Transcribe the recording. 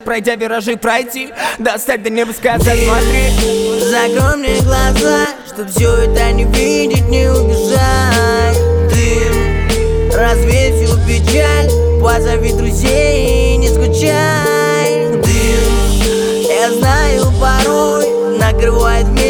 пройдя виражи пройти, достать до неба сказать смотри. Закрой мне глаза, чтоб все это не видеть, не убежай. Ты развей всю печаль, позови друзей и не скучай. Дым, я знаю, порой накрывает меня.